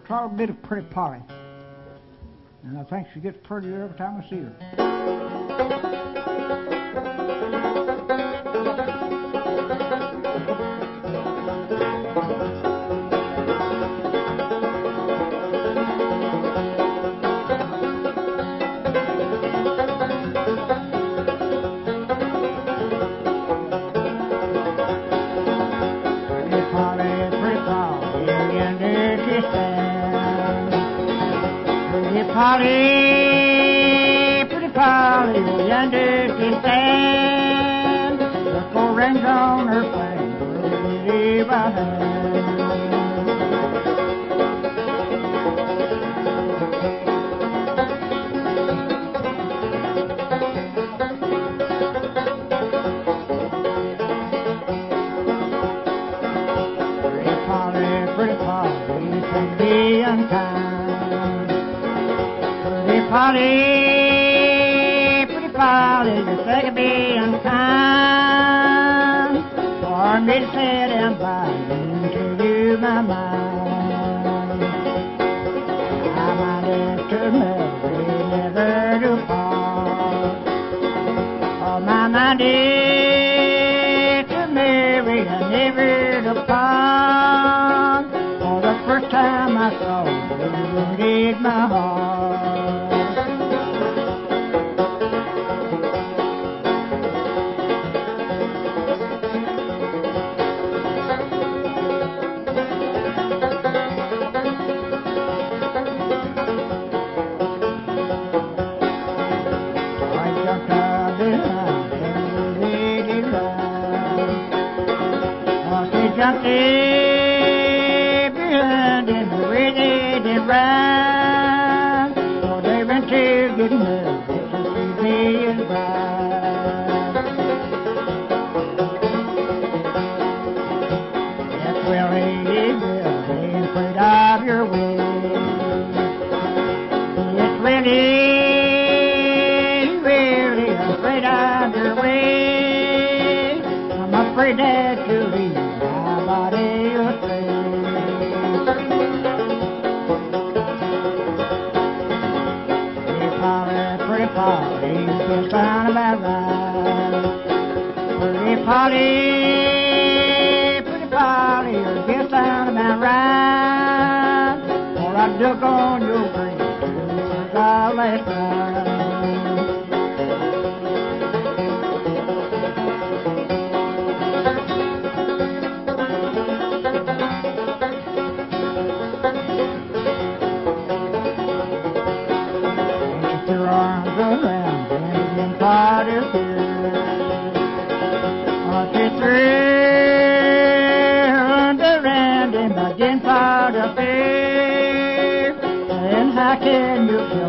a little bit of Pretty Polly. And I think she gets prettier every time I see her. Polly, pretty Polly, yonder she stands. The 4 rings on her finger, by hand. Pretty Polly, can be unkind. Polly, pretty Polly, you say to be unkind. For me to sit and by into you, my mind. I might have to marry, never to part. Oh, my mind is to marry and never to part. For the first time I saw you, wounded my heart. Jumped behind in the way they did ride. Oh, they went to get married to see me and bride. Yes, Willie, ain't afraid of your way. Yes, Willie, afraid of your way. I'm afraid that you'll leave. Pretty Polly, just sound about right. Pretty Polly, you just sound about right. For I dug on your grave since our last night. How can you